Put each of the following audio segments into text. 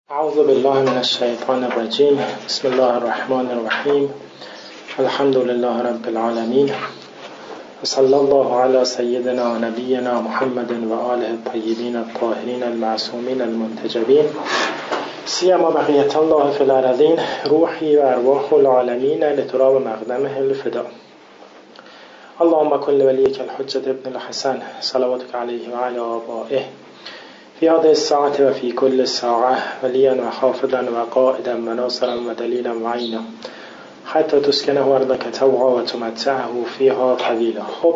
اعوذ بالله من الشیطان الرجیم. بسم الله الرحمن الرحیم. الحمد لله رب العالمین و صلی الله علی سیدنا و نبینا محمد و آله الطیبین الطاهرین المعصومین المنتجبین سیما بقیة الله فی الارضین روحی و ارواح العالمین لتراب مقدمه الفدا. اللهم کن لولیک الحجة ابن الحسن صلواتك علیه و علی آبائه فی هذه الساعة و فی کل ساعة ولیا و حافظا و قائدا و ناصرا و دلیلا و عینا حتی تسکنه ارضک طوعا و تمتعه فیها طویلا. خب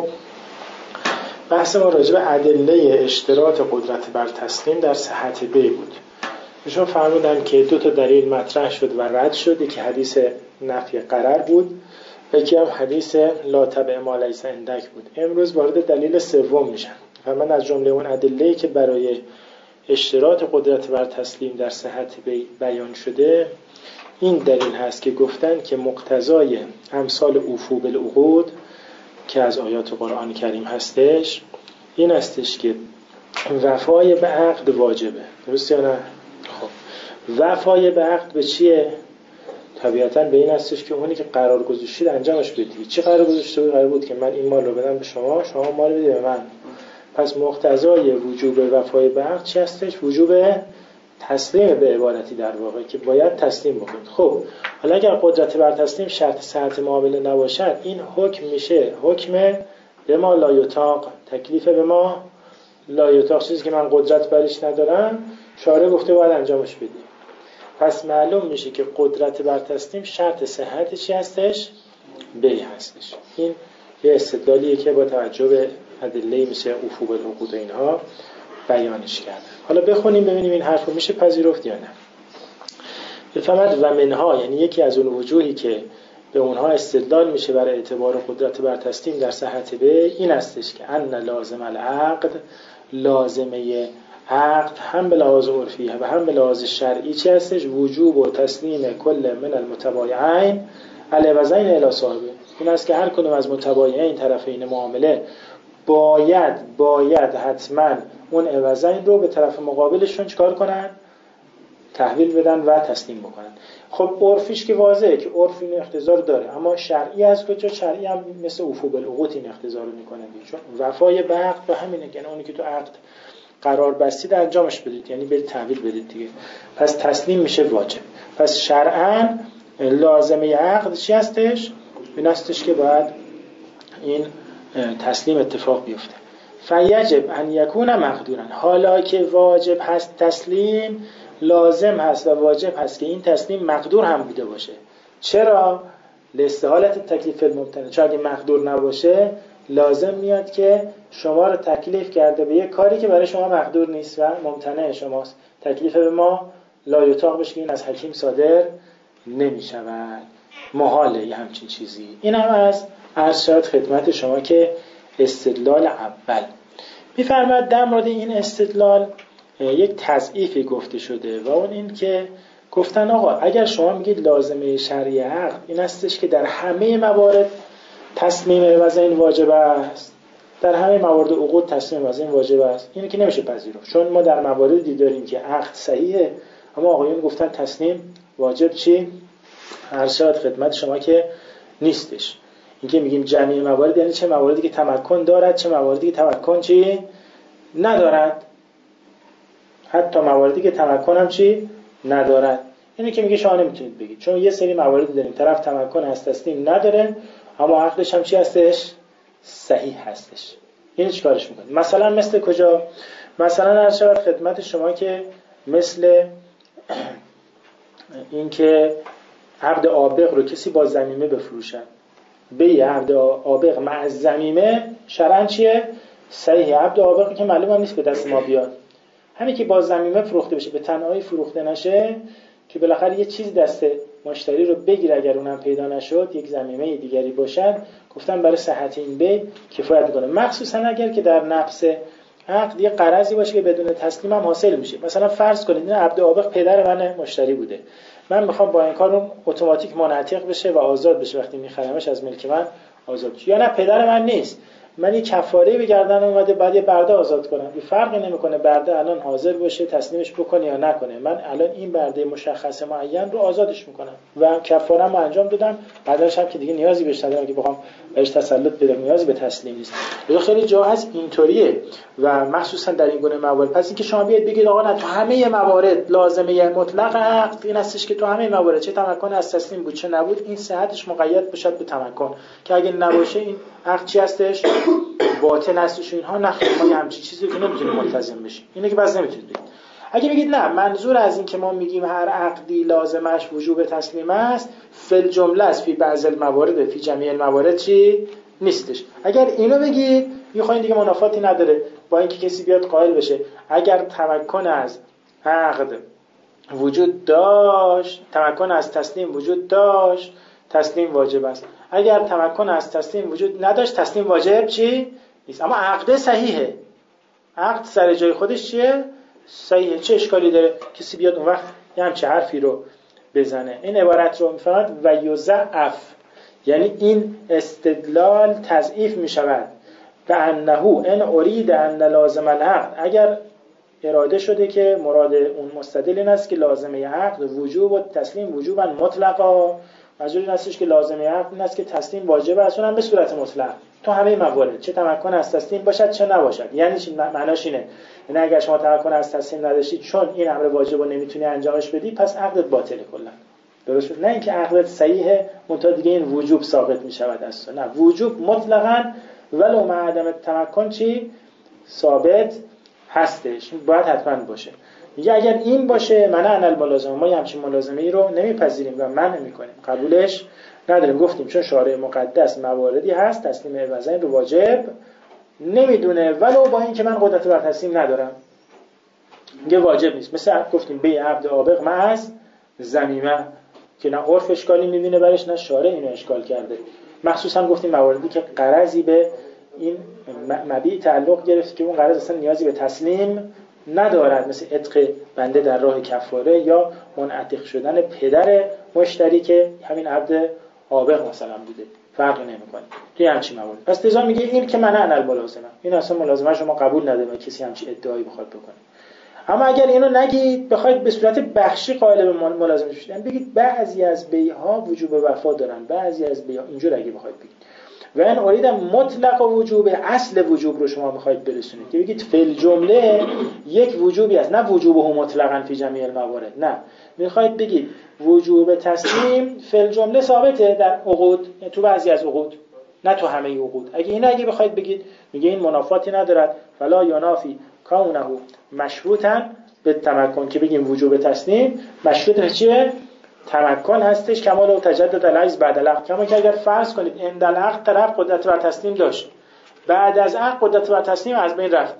بحث ما راجع به ادله اشتراط قدرت بر تسلیم در صحت بی بود. ایشون فرمودن که دو تا دلیل مطرح شد و رد شد، یکی حدیث نفی قرار بود، یکی هم حدیث لا تبع ما لیس عندک بود. امروز وارد دلیل سوم میشن و من از جمله اون ادله‌ای که برای اشتراط قدرت بر تسلیم در صحت بیان شده این دلیل هست که گفتن که مقتضای امثال اوفو بالعقود که از آیات قرآن کریم هستش این هستش که وفای به عقد واجبه. درست یا نه؟ خب وفای به عقد به چیه؟ طبیعتاً به این هستش که اونی که قرار گذاشتید انجامش بدید. چی قرار گذاشته بود؟ قرار بود که من این مال رو بدم به شما، شما مال بدید به من. پس مقتضای وجوب وفای به عقد چی هستش؟ وجوب تسلیم به عبادتی در واقع که باید تسلیم بکنید. خب حالا اگر قدرت بر تسلیم شرط صحت معامله نباشد این حکم میشه حکم به ما لا یطاق، تکلیف به ما لا یطاق، چیزی که من قدرت برش ندارم شارع گفته باید انجامش بدید. پس معلوم میشه که قدرت بر تسلیم شرط صحت چی هستش؟ بی هستش. این یه استدلالیه که با توجه به ادله مثل اوفو بالعقود اینها بیانش کرده. حالا بخونیم ببینیم این حرف رو میشه پذیرفت یا نه. بفهمد و منها، یعنی یکی از اون وجوهی که به اونها استدلال میشه برای اعتبار قدرت بر تسلیم در صحت به این هستش که ان لازم العقد، لازمه عقد هم به لحاظ عرفی و هم به لحاظ شرعی چی هستش؟ وجوب و تسلیم کل من المتبایعین العوضین الی صاحبه. این است که هر کدوم از متبایعین طرفین معامله باید حتما اون عوضین رو به طرف مقابلشون چکار کنن؟ تحویل بدن و تسلیم بکنن. خب عرفیش که واضحه که عرف این اقتضا داره، اما شرعی از کجا؟ شرعی هم مثل اوفو بالعقود این اقتضا رو میکنه. چون وفای به عقد به همینه، یعنی اونی که تو عقد قرار بستید انجامش بدید، یعنی برید تحویل بدید دیگه. پس تسلیم میشه واجب. پس شرعاً لازمه عقد چی هستش؟ این هستش که باید این تسلیم اتفاق بیفته. فیجب ان یکون مقدورا، حالا که واجب هست تسلیم، لازم هست و واجب هست که این تسلیم مقدور هم بوده باشه. چرا؟ لاستحالت تکلیف الممتنع. چون اگه مقدور نباشه لازم میاد که شما رو تکلیف کرده به یک کاری که برای شما مقدور نیست و ممتنع شماست. تکلیف به ما لا یطاق بشه که این از حکیم صادر نمی شود، محاله یه همچین چیزی. این هم از عرض شد خدمت شما که استدلال اول. می‌فرماید در مورد این استدلال یک تضعیفی گفته شده و اون این که گفتن آقا اگر شما میگید لازمه شرعی عقد این هستش که در همه موارد تسلیم عوضین واجب است، در همه موارد عقود تسلیم عوضین واجب است، اینو که نمیشه پذیرفت. چون ما در مواردی داریم که عقد صحیحه اما آقایون گفتن تسلیم واجب چی؟ عرض شد خدمت شما که نیستش. این که میگیم جمعی موارد یعنی چه مواردی که تمکن دارد، چه مواردی که تمکن چی؟ ندارد. حتی مواردی که تمکن هم چی؟ ندارد. اینه که میگه شما نمیتونید بگید، چون یه سری مواردی داریم طرف تمکن هست تسلیم نداره اما عقدش هم چی هستش؟ صحیح هستش. این چیکارش میکنید؟ مثلا مثل کجا؟ مثلا عرض شد خدمت شما که مثل این که عبد آبق رو کسی با ضمیمه بفروشد، به عبد آبق مع ضمیمه شرعاً چیه؟ صحیح. عبد آبقی که معلوم هم نیست به دست ما بیاد، همین که با ضمیمه فروخته بشه، به تنهایی فروخته نشه که بالاخره یه چیز دست مشتری رو بگیره، اگر اونم پیدا نشد یک ضمیمه دیگری باشد، گفتن برای صحت این بیع کفایت میکنه. مخصوصا اگر که در نفس عقد یه قرضی باشه که بدون تسلیم هم حاصل میشه. مثلا فرض کنید این عبد آبق پدر من مشتری بوده، من میخوام با این کار اون اتوماتیک منعتق بشه و آزاد بشه، وقتی میخرمش از ملک من آزاد بشه. یا نه پدر من نیست من یه کفاره به گردن اومده بعد یه برده آزاد کنم، این فرقی نمیکنه برده الان حاضر باشه تسلیمش بکنه یا نکنه، من الان این برده مشخص معین رو آزادش میکنم و کفاره‌مو انجام دادم، بعدش هم که دیگه نیازی بهش ندارم که بخوام بهش تسلط بدم، نیازی به تسلیم نیست. خیلی جا هست اینطوریه و مخصوصا در این گونه موارد. پس اینکه شما بیاید بگید آقا نه تو همه موارد لازمه مطلق عقد این هستش که تو همه موارد چه تمکن از تسلیم بود چه نبود، این صحتش مقید باشد به تمکن، که اگه نباشه این عقد چی هستش؟ باطل هستش. اینها نخیر، ما همچین چیزی که نمیتونیم ملتزم بشیم. اینه که بس نمیتونید بگید. اگه بگید نه منظور از این که ما میگیم هر عقدی لازمش وجوب تسلیم است فل جمله است، فی بعض الموارد فی جمیع الموارد چی نیستش. اگر اینو بگید میخواین دیگه منافاتی نداره با اینکه کسی بیاد قائل بشه اگر تمکن از عقد وجود داشت، تمکن از تسلیم وجود داشت، تسلیم واجب است. اگر تمکن از تسلیم وجود نداشت تسلیم واجب چی نیست. اما عقد صحیحه، عقد سر جای خودش چیه؟ صحیحه. چه اشکالی داره کسی بیاد اون وقت یه همچه حرفی رو بزنه؟ این عبارت رو میفهمد و یضعف، یعنی این استدلال تضعیف می شود به انه ان ارید ان لازم العقد، اگر اراده شده که مراد اون مستدل این است که لازمه عقد وجوب و تسلیم وجوبا مطلقا، منظور این استش که لازمه عقد این است که تسلیم واجب است، اونم به صورت مطلق تو همه موارد، چه تمکن از تسلیم باشد چه نباشد. یعنی چی؟ معناش اینه یعنی اگر شما تمکن از تسلیم نداشتید چون این امر واجب رو نمیتونی انجامش بدی پس عقدت باطله کلا. درست شد؟ نه اینکه عقدت صحیحه منتها دیگه این وجوب ساقط میشود از تو، نه، وجوب مطلقاً ولو مع عدم تمکن چی ثابت هستش، باید حتما باشه. میگه اگر این باشه منع الملازمه، ما همچین ملازمه ای رو نمیپذیریم و منع میکنیم، قبولش نداریم. گفتیم چون شارع مقدس مواردی هست تسلیم عوضین رو واجب نمیدونه ولو با این که من قدرت بر تسلیم ندارم، میگه واجب نیست. مثل گفتیم به عبد آبق معز زمیمه که نه عرف اشکالی میبینه برش نه شارع اینو اشکال کرده. مخصوصا گفتیم مواردی که غرضی به این مبیع تعلق گرفت که اون غرض اصلا نیازی به تسلیم ندارد، مثل عتق بنده در راه کفاره یا منعتق شدن پدر مشتری که همین عبد آبق مثلا بوده، فرقی نمیکنه توی همچین موارد. پس لذا میگه این که منع الملازمه، این اصلا ملازمه شما قبول نداره کسی همچین ادعایی بخواد بکنه. اما اگر اینو نگید بخواید به صورت بخشی قائل به ملازمه شدن، بگید بعضی از بیع‌ها وجوب وفا دارن، بعضی از بیع‌ها اینجور اگه بخواید بگید و این اورید مطلق وجوب، اصل وجوب رو شما میخواید برسونید که بگید فل جمله یک وجوبی است، نه وجوبه مطلقاً فی جمیع الموارد، نه، میخواید بگید وجوب تسلیم فل جمله ثابته در عقود، تو بعضی از عقود نه تو همه عقود. اگه بخواید بگید میگه این منافاتی ندارد فلا ینافی کونه مشروطاً به تمکن، که بگیم وجوب تسلیم مشروط به چیه؟ تمکن هستش. کمال و تجدد العجز بعد العقد، کما که اگر فرض کنید عند العقد طرف قدرت بر تسلیم داشت، بعد از عقد قدرت بر تسلیم از بین رفت،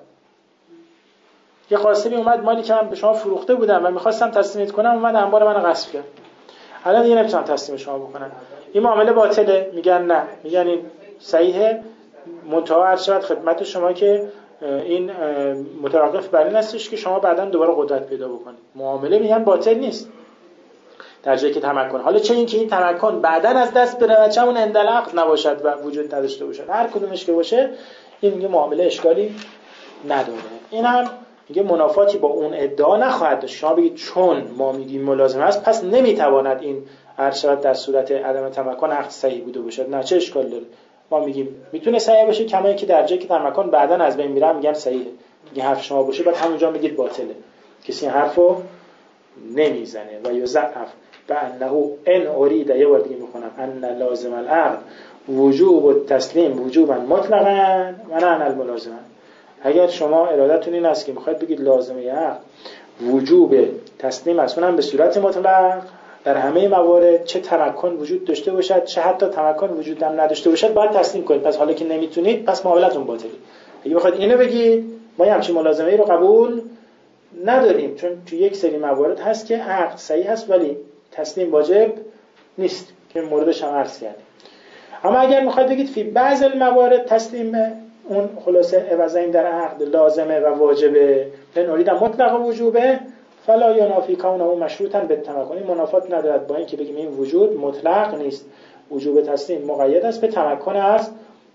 یه قاسمی اومد مالی که من به شما فروخته بودم و میخواستم تسلیمت کنم اومد انبار منو غصب کرد، الان دیگه نمیتونم تسلیم شما بکنم، این معامله باطله؟ میگن نه، میگن این صحیحه، منتها عرض شود خدمت شما که این متوقف بر این هستش که شما بعداً دوباره قدرت پیدا بکنید. معامله میگن باطل نیست در جایی که تمکن، حالا چه این که این تمکن بعداً از دست بره و چمون عند العقد نباشد و وجود نداشته باشد، هر کدومش که باشه این میگه معامله اشکالی نداره. این هم میگه منافاتی با اون ادعا نخواهد داشت. شما بگید چون ما میگیم ملازمه است پس نمیتواند این عرض شود در صورت عدم تمکن عقد صحیح بوده باشد، نه، چه اشکال داره؟ ما میگیم میتونه صحیح باشه، کما که در جایی که تمکن بعداً از بین میره میگن صحیحه. میگه حرف شما باشه بعد همونجا میگید باطله، کسی حرفو نمیزنه. و یضعف بانه ان اريد، یه بار دیگه میخونم، ان لازم العقد وجوب التسلیم وجوبا مطلقا منع الملازمه. اگر شما ارادتون این است که میخواید بگید لازمه عقد وجوب تسلیم است، اونم به صورت مطلق در همه موارد، چه تمکن وجود داشته باشد چه حتی تمکن وجود هم نداشته باشد باید تسلیم کنید، پس حالا که نمیتونید پس معاملتون باطله. اگه بخواید اینو بگید ما همچین ملازمه ای رو قبول نداریم، چون تو یک سری موارد هست که عقد صحیح هست ولی تسلیم واجب نیست که موردش هم عرض کردیم. اما اگر میخواید بگید فی بعض الموارد تسلیم اون خلاصه عوضین در عقد لازمه و واجبه، من اريد مطلق وجوبه فلا ینافی کونه مشروطا بالتمکن، منافات ندارد با این که بگیم این وجود مطلق نیست، وجوب تسلیم مقید است به تمکن از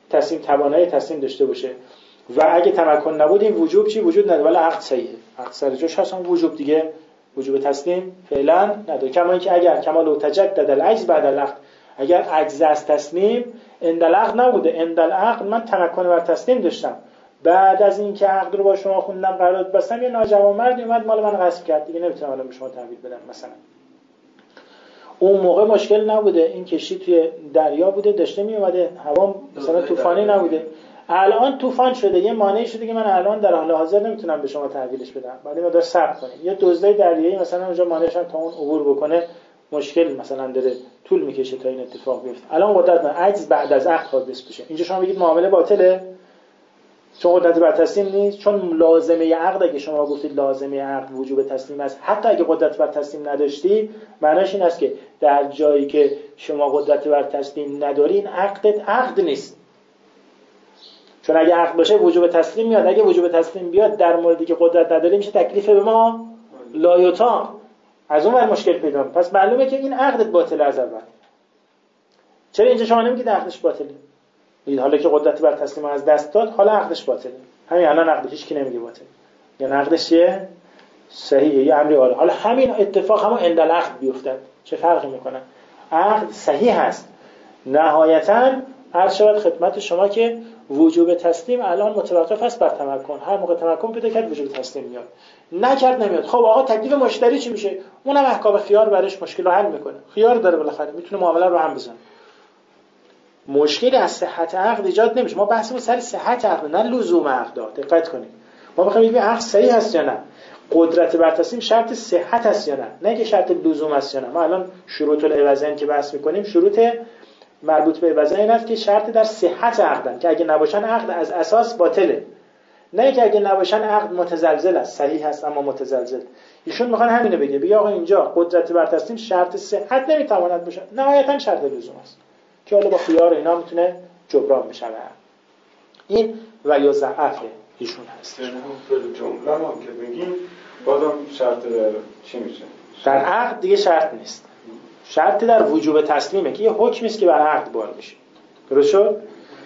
تسلیم توانایی تسلیم داشته باشه و اگه تمکن نبود این وجوب چی وجود نداره، ولی عقد صحیحه، عقد سر جاش هست، وجوب دیگه وجوب تسلیم فعلا نداره. کما اینکه اگر کمال تجدد العجز بعد العقد، اگر عجز از تسلیم عند العقد نبوده، عند العقد من تمکن بر تسلیم داشتم، بعد از اینکه عقد رو با شما خوندم قرارداد بستم یه ناجوانمردی اومد مال من غصب کرد، دیگه نمیتونم الان به شما تحویل بدم مثلا. اون موقع مشکل نبوده، این کشتی توی دریا بوده داشته می اومده، هوا مثلا طوفانی نبوده، الان طوفان شده، یه مانعی شده که من الان در حال حاضر نمیتونم به شما تحویلش بدم، بعد ما داره صبر کنیم. یه دزدای دریایی مثلا اونجا مانعشن تا اون عبور بکنه مشکل مثلا داره طول میکشه تا این اتفاق بیفته. الان قدرت من عجز بعد از عقد حادث بشه، اینجا شما بگید معامله باطله چون قدرت بر تسلیم نیست، چون لازمه عقد اگه شما گفتید لازمه عقد وجوب تسلیم است، حتی اگه قدرت بر تسلیم نداشتی، معناش این است که در جایی که شما قدرت بر تسلیم ندارین عقدت عقد نیست. چون اگه عقد باشه وجوب تسلیم میاد، اگه وجوب تسلیم بیاد در موردی که قدرت نداری میشه تکلیف به ما لا یطاق، از اون ور مشکل پیدا میشه. پس معلومه که این عقدت باطله از اول. چرا اینجا شما نمیگید عقدش باطله؟ میگید حالا که قدرت بر تسلیم از دست داد حالا عقدش باطله. همین الان عقد هیچ کی نمیگه باطله، یعنی عقدش چیه؟ صحیحه، یه امری آره. حالا همین اتفاق هم عند العقد بیفتد چه فرقی میکنه؟ عقد صحیح هست. نهایتاً عرض شود خدمت شما که وجوب تسلیم الان متوقف است بر تمکن، هر موقع تمکن پیدا کرد وجوب تسلیم میاد، نکرد نمیاد. خب آقا تکلیف مشتری چی میشه؟ اونم احکام خیار برش مشکل رو حل میکنه، خیار داره بالاخره میتونه معامله رو هم بزنه، مشکلی از صحت عقد ایجاد نمیشه. ما بحثمون سر صحت عقد نه لزوم عقد. دقت کنید، ما میخوایم ببینیم عقد صحیح هست یا نه، قدرت بر تسلیم شرط صحت هست یا نه، نه که شرط لزوم است یا نه. ما الان شروط العوضین که بحث میکنیم شروط مربوط به عوضین است که شرط در صحت عقدن، که اگه نباشن عقد از اساس باطله، نه که اگه نباشن عقد متزلزل است، صحیح هست اما متزلزل. ایشون میخوان همینو بگه آقا اینجا قدرت بر تسلیم شرط صحت نمیتواند باشه، نهایتا شرط لزوم است که حالا با خیار اینا میتونه جبران بشه. این و یا ضعف ایشون هست. یعنی اون جمله هم که بگیم بازم شرط در چی میشه؟ در عقد دیگه شرط نیست، شرط در وجوب تسلیمه که یه حکمی است که بر عقد بار میشه. درست شد؟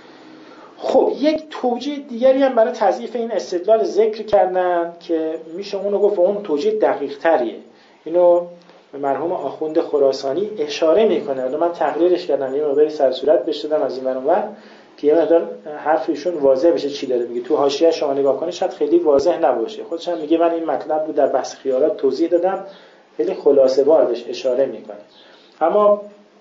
خب یک توجیه دیگری هم برای تضعیف این استدلال ذکر کردن که میشه اونو گفت اون توجیه دقیق تریه. اینو مرحوم آخوند خراسانی اشاره میکنه. حالا من تقریرش کردم، یه مقداری سر صورت بهش دادم از این ور اونور که یه مقدار حرف ایشون واضح بشه چی داره میگه. تو حاشیه شما نگاه کنید شاید خیلی واضح نباشه. خودش هم میگه من این مطلب رو در بحث خیارات توضیح دادم، خیلی خلاصه وار بهش اشاره میکنه. اما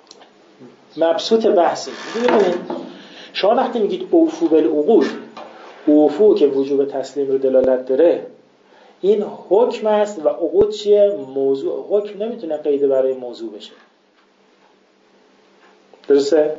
مبسوط بحثی ببینید، شما وقتی میگید اوفو بالعقود، اوفو که وجوب تسلیم رو دلالت داره، این حکم است و عقود چیه؟ موضوع. حکم نمیتونه قید برای موضوع بشه. درسته؟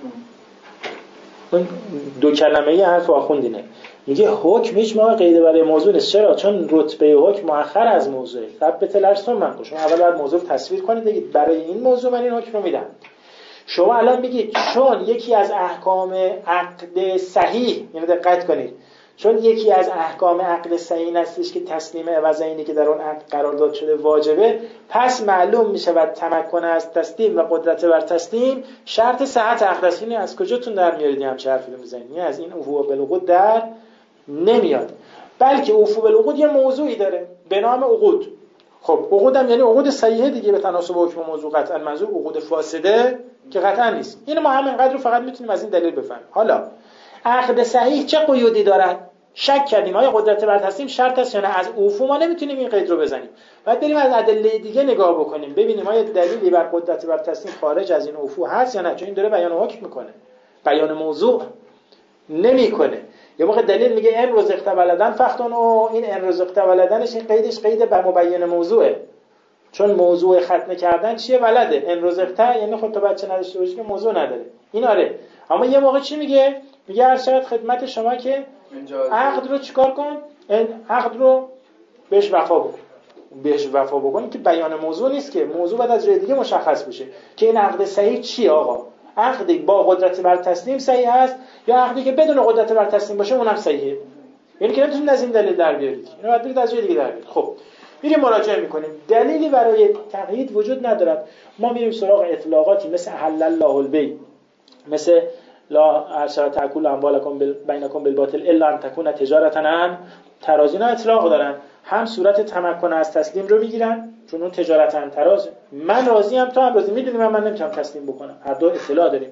اون دو کلمه ی حرف آخوندینه، میگه حکم هیچ موقع قید برای موضوع نیست. چرا؟ چون رتبه حکم مؤخر از موضوعه. ثبت الارث من شما اول باید موضوع رو تصویر کنید، بگید برای این موضوع من این حکم رو میدم. شما الان بگید چون یکی از احکام عقد صحیح، یعنی دقت کنید، چون یکی از احکام عقد صحیح این هستش که تسلیم عوضینی که در اون عقد قرار داد شده واجبه، پس معلوم میشه و تمکن از تسلیم و قدرت بر تسلیم شرط صحت عقد است. اینو از کجاتون در میارید هم چه حرفی رو میزنید؟ از این اوفو بالعقود در نمیاد، بلکه اوفو بالعقود یه موضوعی داره به نام عقود. خب عقود هم یعنی عقود صحیحه دیگه، به تناسب حکم موضوع قطعا منظور عقود فاسده که قطعا نیست. اینو ما همینقدر رو فقط میتونیم از این دلیل بفهمیم. حالا عقد صحیح چه قیودی دارد؟ شک کردیم آیا قدرت بر تسلیم شرط است یا نه. از اوفو ما نمیتونیم این قید رو بزنیم، باید بریم از ادله دیگه نگاه بکنیم ببینیم آیا دلیلی بر قدرت بر تسلیم خارج از این اوفو هست یا نه، چون این داره بیان حکم میکنه، بیان موضوع نمیکنه. یه موقع دلیل میگه ان رزقت ولدن فختون، و این ان رزقت ولدنش این قیدش قید بر مبین موضوعه، چون موضوع ختنه کردن چیه؟ ولده. ان رزقت یعنی خود تو بچه نداشته باشی که موضوع نداره. این آره. اما یه موقع چی میگه؟ میگه هر شرط خدمت شما که عقد رو چیکار کن؟ عقد رو بهش وفا بکن که بیان موضوع نیست، که موضوع بعد از جای دیگه مشخص بشه که این عقد صحیح چیه. آقا عقدی با قدرت بر تسلیم صحیح هست یا عقدی که بدون قدرت بر تسلیم باشه اونم صحیحه؟ یعنی که نمیتونید از این دلیل در بیارید، اینو باید بگید از جای دیگه در بیارید. خب میریم مراجعه میکنیم، دلیلی برای تقیید وجود ندارد. ما میریم سراغ اطلاقاتی مثل احل الله البیع، مثل لا ارشد تاکل اموالکم بینکم بالباطل الا ان تکون تجارتا عن تراضی. اینا اطلاق دارن، هم صورت تمکن از تسلیم رو میگیرن چون اون تجارتا عن تراضی، من راضی ام تو هم راضی، میدونی من نمیتونم تسلیم بکنم، هر دو اطلاع داریم.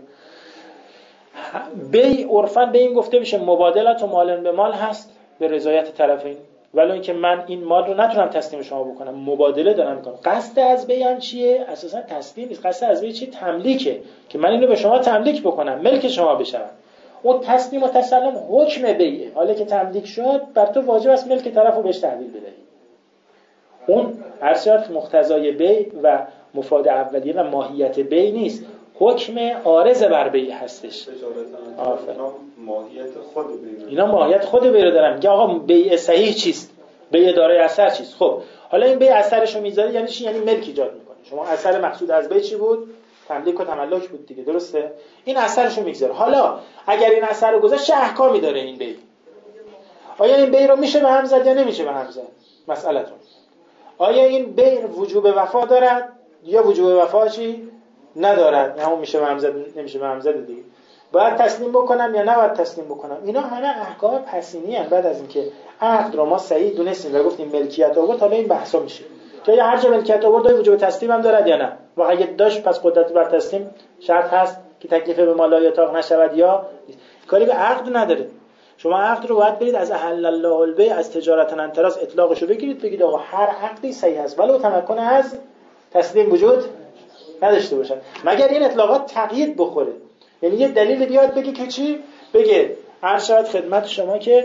بی عرفاً به این گفته میشه مبادلت و مالن به مال هست به رضایت طرفین، ولی اینکه من این مال رو نتونم تسلیم شما بکنم، مبادله دارم میکنم. قصد از بیان چیه؟ اساسا تسلیم نیست، قصد از بی چیه؟ تملیکه، که من اینو به شما تملیک بکنم، ملک شما بشم. اون تسلیم و تسلم حکم بیعه، حالا که تملیک شد بر تو واجب است ملک طرفو بهش تحویل بدهی. اون ارشاد مقتضای بیع و مفاد اولیه و ماهیت بیع نیست، حکم عارض بر بیع هستش. ماهیت خود بیع، اینا ماهیت خود بیع رو دارن. میگه آقا بیع صحیح چیست؟ بیع دارای اثر چیست؟ خب حالا این بیع اثرشو میذاره یعنی چی؟ یعنی ملک ایجاد میکنه. شما اثر مقصود از بیع چی بود؟ تملیک و تملک بود دیگه، درسته؟ این اثرشو میگذاره. حالا اگر این اثر رو گذاشت چه احکامی داره این بیع؟ آیا این بیع رو میشه به هم زد یا نمیشه به هم زد؟ مسئله‌تون. آیا این بیع وجوب وفا دارد یا وجوب وفا چی ندارد؟ همون میشه به هم زد نمیشه به هم زد دیگه. باید تسلیم بکنم یا نباید تسلیم بکنم؟ اینا همه احکام پسینی ان. بعد از اینکه عقد رو ما صحیح دونستیم و گفتیم ملکیت آورد، حالا این بحثا میشه که یا هر جا ملکیت آورد وجوب تسلیم هم دارد یا نه، و اگه داشت پس قدرت بر تسلیم شرط هست که تکلیف به مال یاتاق نشود یا کاری به عقد نداره. شما عقد رو باید برید از احل الله البیع، از تجارت عن تراض اطلاقش رو بگیرید، بگید آقا هر عقدی صحیح است ولو تمکن از تسلیم وجود نداشته باشد، مگر این اطلاقات تقیید بخوره. یعنی یه دلیل بیاد بگه که چی؟ بگه هر شاید خدمت شما که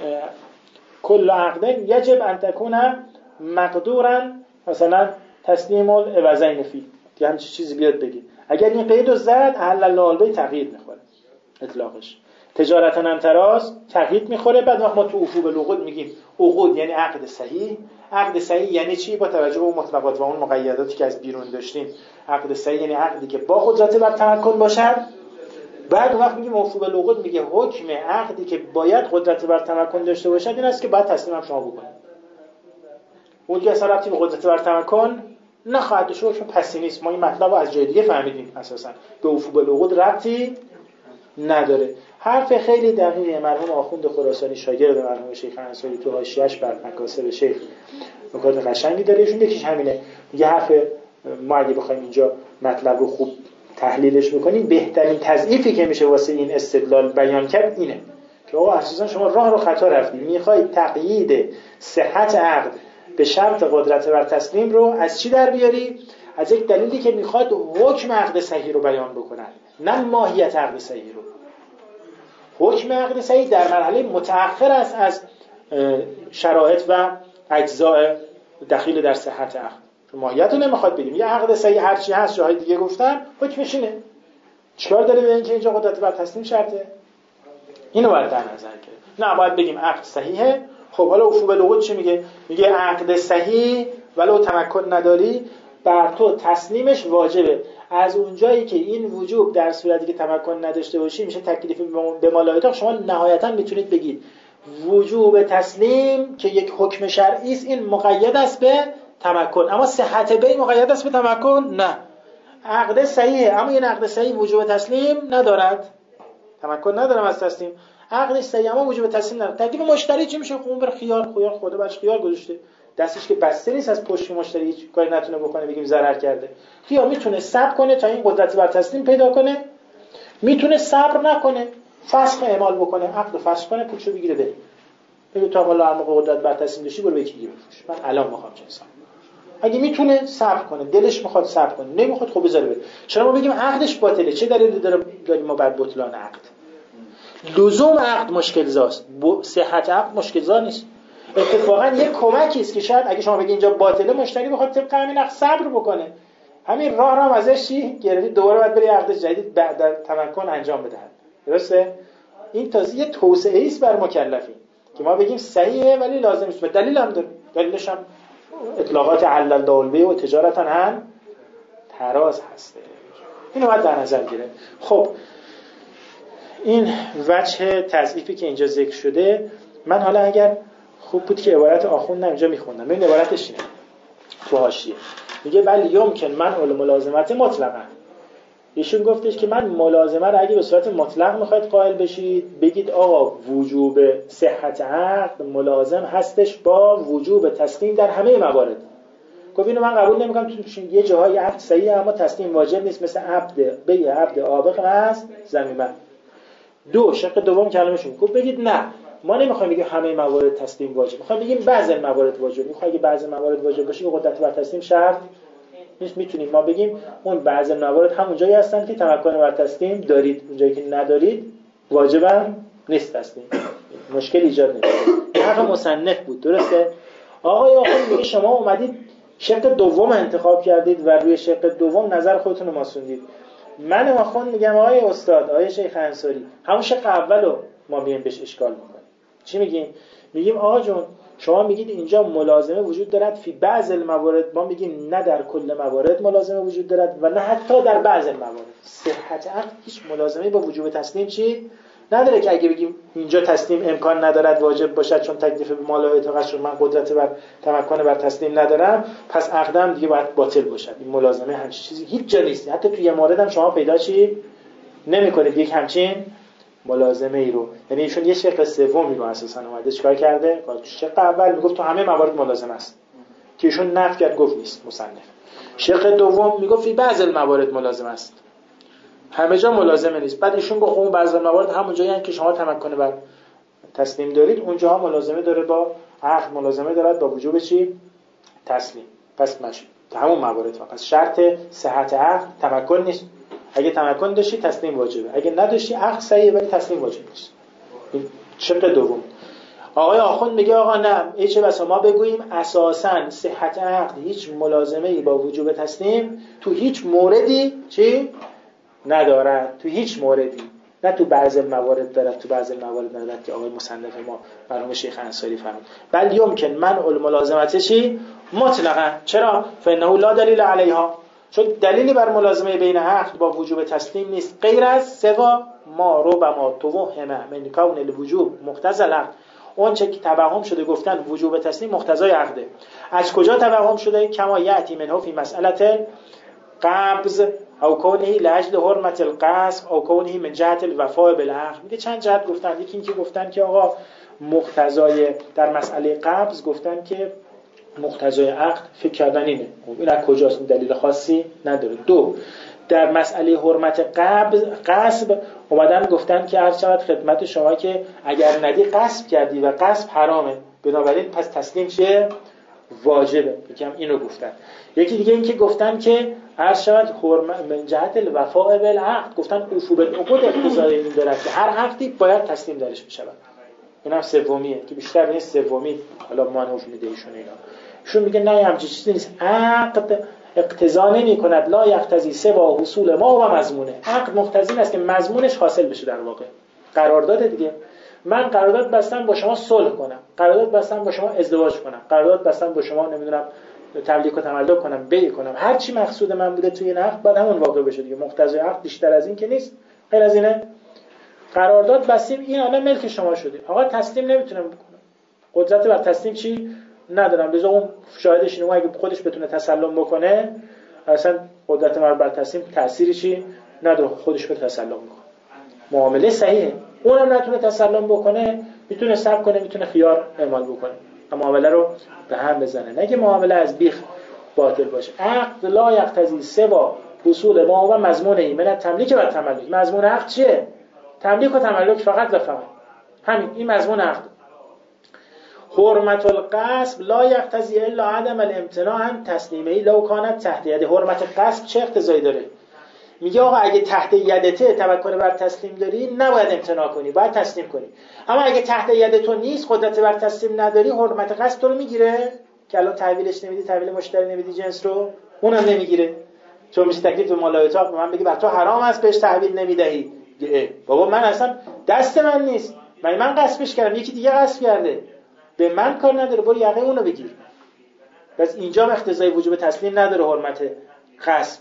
کل عقد یجب ان تکون مقدورا مثلا تسلیم العوضین فی، که همچین چیزی بیاد بگه. اگر این قید رو زد احل الله البیع تقیید میخوره اطلاقش. تجارت عن تراض تقیید میخوره. بعد وقت ما تو افو بالعقود میگیم عقود یعنی عقد صحیح. عقد صحیح یعنی چی؟ با توجه به اون مطلقات و اون مقیداتی که از بیرون داشتیم، عقد صحیح یعنی عقدی که با قدرت بر تمکن باشد. بعد وقت میگیم افو بالعقود میگه حکم عقدی که باید قدرت بر تمکن داشته باشد این است که باید تسلیم هم شما بکنید. اون دیگه اصلا ربطی به قدرت بر تمکن نخواهد داشت، حکم پسی نیست. ما این مطلب رو از جای دیگه فهمیدیم، اساسا به افو بالعقود ربطی نداره. حرف خیلی دقیقه مرحوم آخوند خراسانی شاگرد مرحوم شیخ انصاری تو حاشیه‌اش بر مکاسب شیخ نکات قشنگی داره. ایشون یکیش همینه، میگه حرف ما اگه بخوایم اینجا مطلب رو خوب تحلیلش بکنیم، بهترین تضعیفی که میشه واسه این استدلال بیان کرد اینه که آقا اساسا شما راه رو خطا رفتید. میخواید تقیید صحت عقد به شرط قدرت بر تسلیم رو از چی در بیاری؟ از یک دلیلی که میخواد حکم عقد صحیح رو بیان بکنن، نه ماهیت عقد صحیح رو. حکم عقد صحیح در مرحله متأخر است از شرایط و اجزاء دخیل در صحت عقد. ماهیت رو نمیخواد بگیم. یه عقد صحیح هر چی هست جاهای دیگه گفتن حکمش اینه. چیکار داره به اینکه اینجا قدرت بر تسلیم شرطه؟ اینو باید در نظر گرفت. نه باید بگیم عقد صحیحه. خب حالا افو بالعقود چی میگه؟ میگه عقد صحیح ولو تمکن نداری بر تو تسلیمش واجبه. از اونجایی که این وجوب در صورتی که تمکن نداشته باشی میشه تکلیف به مالایتاق، شما نهایتا میتونید بگید وجوب تسلیم که یک حکم شرعی است این مقید است به تمکن، اما صحت بیع مقید است به تمکن؟ نه. عقد صحیحه اما این عقد صحیح وجوب تسلیم ندارد، تمکن ندارم از تسلیم. عقد صحیح اما وجوب تسلیم ندارد. تکلیف مشتری چی میشه؟ خب بر خیار خدا برش خیار گذاشته، دستش که بسته نیست از پشت مشتری هیچ کاری نتونه بکنه بگیم ضرر کرده. خیار میتونه صبر کنه تا این قدرت بر تسلیم پیدا کنه، میتونه صبر نکنه فسخ اعمال بکنه، عقد فسخ کنه، پولشو بگیره بره. بگه تا والا هر موقع قدرت بر تسلیم داشتی برو یکی بفروش، من الان میخوام چه حساب. اگه میتونه صبر کنه، دلش میخواد صبر کنه، نمیخواد خب بذاره بره. چرا ما بگیم عقدش باطله؟ چه دلیلی داریم ما بر بطلان عقد؟ لزوم عقد مشکل زاست، صحت عقد مشکل زا نیست. اتفاقا یک کمکی است که شاید اگه شما بگید اینجا باطله، مشتری بخواد طبق همین عقد صبر بکنه، همین راه هم ازش چی گرفتی دوباره بعد بری عقد جدید بعد تمکن انجام بدهد. درسته؟ این تازه یه توسعه است بر مکلفین که ما بگیم صحیحه ولی لازم نیست. دلیل هم داره، دلیلش هم اطلاقات علل دالبه و تجارت عن تراض هسته. اینو باید در نظر گرفت. خب این وجه تضعیفی که اینجا ذکر شده، من حالا اگر خوب بود که عبارت آخوندم اینجا میخوندم. ببین عبارتش اینه تو حاشیه، میگه ولی یمکن منع الملازمت مطلقاً، ایشون گفتش که من ملازمه رو اگه به صورت مطلق میخواید قائل بشید بگید آقا وجوب صحت عقد ملازم هستش با وجوب تسلیم در همه موارد. گفت اینو من قبول نمیکنم، چون یه جاهای عقد صحیحه اما تسلیم واجب نیست، مثل عبد آبق از ذمیمه. دو شق دوم کلمشون گفت بگید نه ما نمیخوایم بگیم همه موارد تسلیم واجب، میخوایم بگیم بعضی موارد واجب. میخوای اگه بعضی موارد واجب باشه که قدرت بر تسلیم شرط نیست، میتونیم ما بگیم اون بعضی موارد همون جایی هستن که تمکن بر تسلیم دارید، اونجایی که ندارید واجبا نیست تسلیم، مشکل ایجاد نمیشه. حرف مصنف بود، درسته؟ آقای آخوند میگه شما اومدید شق دوم انتخاب کردید و روی شق دوم نظر خودتون رو ماسوندید. من آخوند میگم آقای استاد، آقای شیخ انصاری، همون شق اولو ما میایم بهش اشکال میکنیم. چی میگیم؟ میگیم آقا جون شما میگید اینجا ملازمه وجود دارد فی بعض الموارد، ما میگیم نه در کل موارد ملازمه وجود دارد و نه حتی در بعض الموارد. صحت عقد هیچ ملازمه با وجوب تسلیم چی نداره که اگه بگیم اینجا تسلیم امکان ندارد واجب باشد چون تکلیف به مال و اطاقت شد، من قدرت بر تمکن بر تسلیم ندارم، پس عقدم دیگه باید باطل باشد. این ملازمه همچین چیزی هیچ جا نیست، حتی توی مورد هم شما پیدا چی نمی‌کنید یک همچین ملازمه ای رو. یعنی ایشون یه شق سومی رو اساسا اومده چیکار کرده؟ شق اول میگفت تو همه موارد ملازمه است که ایشون نفی کرد گفت نیست مصنف. شق دوم میگفت فی بعض الموارد ملازمه است، همه جا ملازمه نیست. بعد ایشون گفت اون بعضی موارد همون جایی که شما تمکن بر تسلیم دارید اونجاها ملازمه داره با عقد، ملازمه دارد با وجوب چی؟ تسلیم. پس ماشین همون موارد پس شرط صحت عقد تمکن نیست. اگه تمکن داشتی تسلیم واجبه، اگه نداشتی عقد صحیحه ولی تسلیم واجب نیست. شق دوم. آقای آخوند میگه آقا نه، چه بسا ما بگوییم اساساً صحت عقد هیچ ملازمه‌ای با وجوب تسلیم تو هیچ موردی چی ندارد، تو هیچ موردی، نه تو بعضی موارد دارد تو بعضی موارد ندارد که آقای مصنف ما مرحوم شیخ انصاری فرمود. بل یمکن منع الملازمه چی مطلقاً. چرا؟ فانه لا دلیل علیها، چون دلیلی بر ملازمه بین عقد با وجوب تسلیم نیست غیر از سوا ما ربما توهم من کون الوجوب مقتضی العقد. اون چه که توهم شده گفتن وجوب تسلیم مقتضای عقده. از کجا توهم شده؟ کما یاتی منه فی مسئله قبض او کونه لاجل حرمت القصب او کونه من جهت الوفاء بالعقد. میگه چند جهت گفتن. یکی اینکه گفتن که آقا مقتضای در مسئله قبض گفتن که مقتضای عقد فکر کردن اینه، این از کجاست؟ دلیل خاصی نداره. دو، در مسئله حرمت قصب اومدن گفتن که هر شود خدمت شما که اگر ندی قصب کردی و قصب حرامه، بنابراین پس تسلیم چه واجبه. یکم اینو گفتن. یکی دیگه این که گفتن که هر شود من جهت الوفاء بالعقد، گفتن اوفو بالعقود اقتضای این دارد که هر عقدی باید تسلیم درش بشود. اینم سومیه که بیشتر به سومی حالا مانوف میده ایشون. ایشون میگه نه همچین چیزی نیست، عقد اقتضا نمی کند لا یقتضی سوا حصول ما و مضمونه. عقد مقتضی است که مضمونش حاصل بشه. در واقع قرارداد دیگه، من قرارداد بستم با شما صلح کنم، قرارداد بستم با شما ازدواج کنم، قرارداد بستم با شما نمیدونم تملیک و تملک کنم، بیع کنم، هر چی مقصود من بوده توی این عقد باید همون واقع بشه دیگه. مقتضی عقد بیشتر از این که نیست. غیر از اینه قرارداد بستیم این الان ملک شما شده، آقا تسلیم نمیتونم بکنم، قدرت بر تسلیم چی ندارم، لذا اون شاهدش اینه اگه خودش بتونه تسلم بکنه اصلا قدرت بر تسلیم تأثیری چی نداره، خودش به تسلم میکنه، معامله صحیحه. اونم نتونه تسلم بکنه میتونه صبر کنه، میتونه خیار اعمال بکنه، معامله رو به هم بزنه، نگه معامله از بیخ باطل باشه. عقد لا یقتضی سوا حصول ما و مضمونه من تملیک و تملک. مضمون عقد چیه؟ تملیک و تملک فقط و فقط، همین این مضمون عقد. حرمت القصب لا یقتضی الا عدم الامتناع عن تسلیمه لو کانت تحت ید. حرمت قصب چه اقتضایی داره؟ میگه آقا اگه تحت یدته تمکن بر تسلیم داری نباید امتناع کنی، باید تسلیم کنی. اما اگه تحت ید تو نیست، قدرت بر تسلیم نداری، حرمت قصب تو رو میگیره که الان تحویلش نمیدی، تحویل مشتری نمیدی، جنس رو اونم نمیگیره. چون میشه تکلیف به مال و اتاق به من بگی بر تو حرام است بهش تحویل نمیدهی. بابا من اصلا دست من نیست، من قصبش کردم، یکی دیگه قصب کرده، به من کار نداره، برو یقه اونو بگیر. پس اینجا اقتضای وجوب تسلیم نداره حرمت قصب.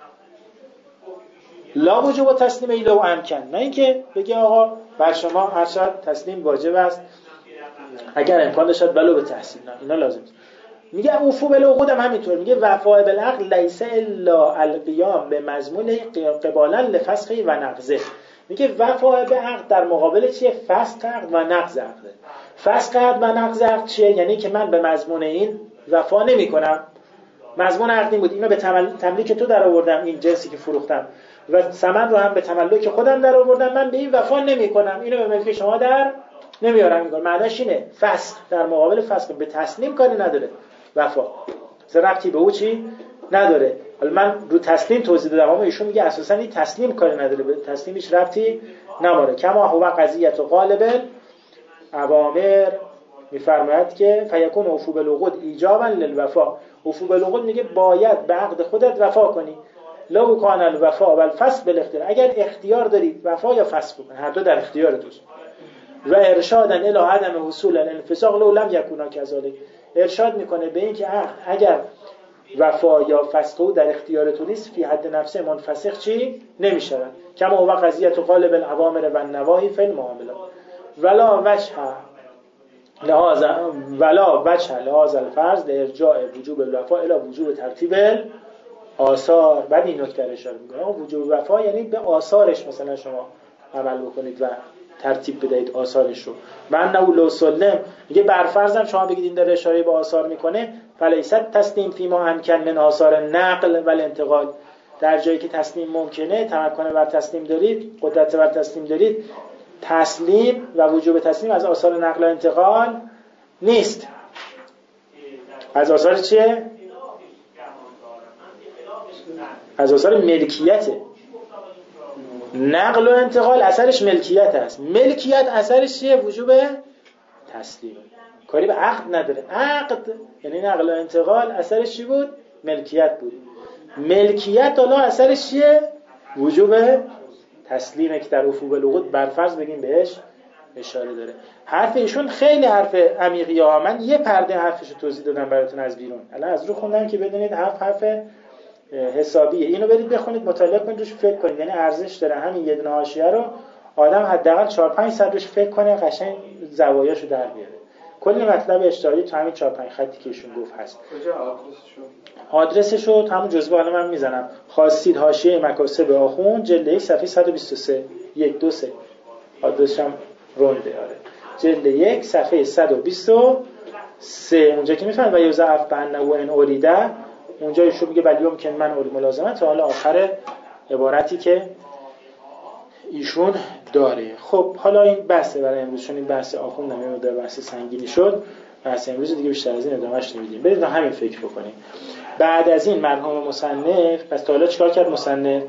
لا وجوب تسلیم ایلو امکن، نه اینکه بگه آقا بر شما هر شب تسلیم واجب است اگر امکان داشت ولو به تحصیل، نه اینا لازم است. میگه اوفو بالعقود هم همینطور، میگه وفاء بالعقد لیس الا القیام به مضمون قبالا لفسخ و نقضه. میگه وفاء به عقد در مقابل چیه؟ فسخ عقد و نقض عقد. فسخ عقد و نقض عقد چیه؟ یعنی که من به مضمون این وفا نمی‌کنم. مضمون عقدی بود، اینو به تملیک تو در آوردم، این جنسی که فروختم و ثمن رو هم به تملک خودم در آوردم، من به این وفا نمی‌کنم، اینو به ملک شما در نمیارم. میگم معناش اینه فسخ در مقابل فسخ، به تسلیم کاری نداره وفا، ربطی به او چی نداره. حالا من رو تسلیم توضیح دادم، اما ایشون میگه اساسا این تسلیم کاری نداره، به تسلیمش ربطی نداره. کما هو قضیه غالب اوامر، میفرماید که فیکون اوفو بالعقود ایجابا للوفا. اوفو بالعقود میگه باید به عقد خودت وفا کنی. لو کان الوفا والفسخ بالاختیار، اگر اختیار دارید وفا یا فسخ کن، هر دو در اختیار توست. و ارشادا الی عدم حصول الانفساق لو لم یکونا کذالک، ارشاد میکنه به این که اگر وفا یا فسخ در اختیار تو نیست، فی حد نفسه منفسخ چی نمیشود. کما هو قضیه غالب الاوامر و النواهی فی المعاملات. ولا وجه لهذا الفرض لارجاع وجوب الوفا الی وجوب ترتیب آثار. بعد این نکته رو اشاره میکنه، وجوب وفا یعنی به آثارش مثلا شما عمل بکنید و ترتیب بدهید آثارش رو. من نو لو سلم میگه برفرضم شما بگید این داره اشاره به آثار میکنه، فلیست تسلیم فیما امکن من آثار نقل و الانتقال، در جایی که تسلیم ممکنه، تمکن بر تسلیم دارید، قدرت بر تسلیم دارید، تسلیم و وجوب تسلیم از آثار نقل و انتقال نیست. از آثار چیه؟ از آثار ملکیته. نقل و انتقال اثرش ملکیت است، ملکیت اثرش چیه؟ وجوب تسلیم، کاری به عقد نداره. عقد یعنی نقل و انتقال اثرش چی بود؟ ملکیت بود. ملکیت حالا اثرش چیه؟ وجوب تسلیمه که در اوفو بالعقود برفرض بگیم بهش اشاره داره. حرف ایشون خیلی حرف عمیقیه ها، من یه پرده حرفشو توضیح دادم براتون از بیرون، الان از رو خوندم که بدونید حرف حسابیه. اینو برید بخونید، مطالعه کنید، روش فکر کنید، یعنی ارزش داره همین یه دونه حاشیه رو آدم حداقل 4-5 ساعت روش فکر کنه، قشنگ زوایاشو در بیاره. کلی مطلب اشتراکی تو همین 4-5 خطی که ایشون گفت هست. کجا آدرسشو همون جزوه الان من میزنم. خواستید حاشیه مکاسب آخوند جلد 1 صفحه 123 1 2 3 آدرسش هم رونده. آره جلد 1 صفحه 123 اونجا که میفهمید و یوزعف بانه ان اوریده، اونجا ایشون میگه ولیوم که من اوری ملازمت، حالا آخر عبارتی که ایشون داره. خب حالا این بحثه برای امروز، چون این بحث آخوند نمیمونه، در بحث سنگینی شد، بحث امروز دیگه بیشتر از این ادامهش نمیدیم. برید همین فکر بکنیم. بعد از این مرحوم مصنف پس تا حالا چیکار کرد مصنف؟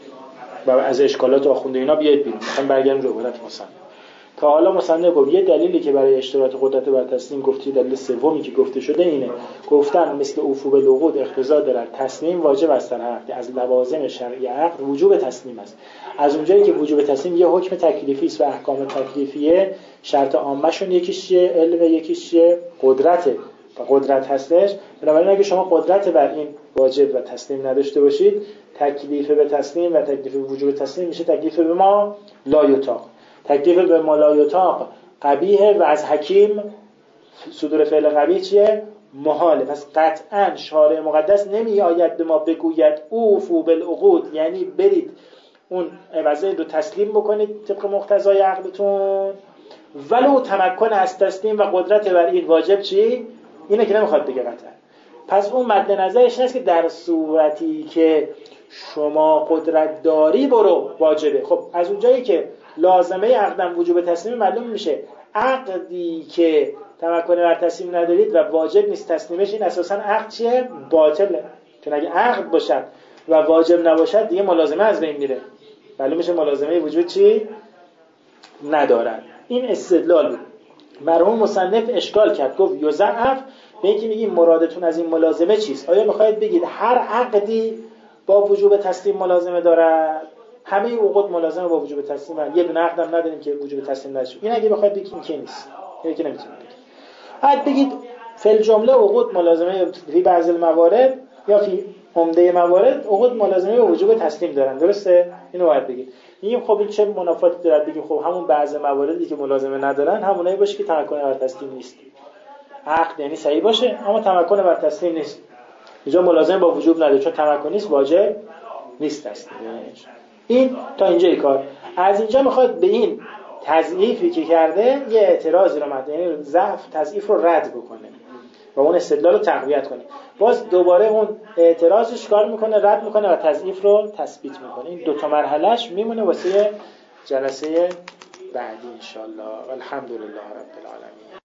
از اشکالات آخونده اینا بیاید بیرون، مثلا برگردیم رو عبارت مصنف. تا حالا مصنف گفت یه دلیلی که برای اشتراط قدرت بر تسلیم گفتی، دلیل سومی که گفته شده اینه، گفتن مثل اوفو بالعقود اقتضا دارد تسلیم واجب است در عقد، از لوازم شرعی عقد وجوب تسلیم است. از اونجایی که وجوب تسلیم یه حکم تکلیفی است و احکام تکلیفیه شرط عامه‌شون یکیش چیه؟ علم، یکیش چیه؟ قدرته و قدرت هستش. بنابراین اگه شما قدرت بر این واجب و تسلیم نداشته باشید، تکلیف به تسلیم و تکلیف به وجوب تسلیم میشه تکلیف به ما لا یطاق. تکلیف به ما لا یطاق قبیحه و از حکیم صدور فعل قبیح چیه؟ محاله. پس قطعا شارع مقدس نمی آید به ما بگوید اوفو بالعقود، یعنی برید اون عوضه رو تسلیم بکنید طبق مقتضای عقدتون، ولو تمکن از تسلیم و قدرت بر این واجب چی؟ اینه که نمیخواد بگه قطعا. پس اون مد نظرش هست که در صورتی که شما قدرت داری برو واجبه. خب از اونجایی که لازمه عقدم وجوب تسلیم معلوم میشه عقدی که تمکن بر تسلیم ندارید و واجب نیست تسلیمش، این اساسا عقد چیه؟ باطله. چون اگه عقد باشد و واجب نباشد دیگه ملازمه از بین میره، معلوم میشه ملازمه وجود چی؟ ندارد. این استدلال بود. مرحوم مصنف اشکال کرد، گفت یضعف به اینکه میگیم مرادتون از این ملازمه چیست؟ آیا میخواید بگید هر عقدی با وجوب تسلیم ملازمه دارد؟ همه عقود ملازمه با وجوب تسلیم هست، یه دونه عقدم نداریم که وجوب تسلیم نشه. این اگه بخواید بگید این که نیست، اینه که نمیتونید بگید. بعد بگید فی جمله عقود ملازمه فی بعض الموارد یا فی عمده موارد عقود ملازمه با وجوب تسلیم دارن، درسته؟ اینو باید بگید. میگیم خب این چه منافاتی داره؟ بگیم خب همون بعض مواردی که ملازمه ندارن همونایی باشه که تمکن بر تسلیم نیست. عقد یعنی صحیح باشه اما تمکن بر تسلیم نیست. اینجا ملازم با وجوب نداره چون تمکن نیست، واجب نیست تسلیم. این تا اینجای کار. از اینجا میخواد به این تضعیفی که کرده یه اعتراضی رو مد، یعنی ضعف تضعیف رو رد بکنه و اون استدلال رو تقویت کنه. باز دوباره اون اعتراضش کار میکنه، رد میکنه و تضعیف رو تثبیت میکنه. این دو تا مرحلهش میمونه واسه جلسه بعدی ان شاء الله. الحمدلله رب العالمین.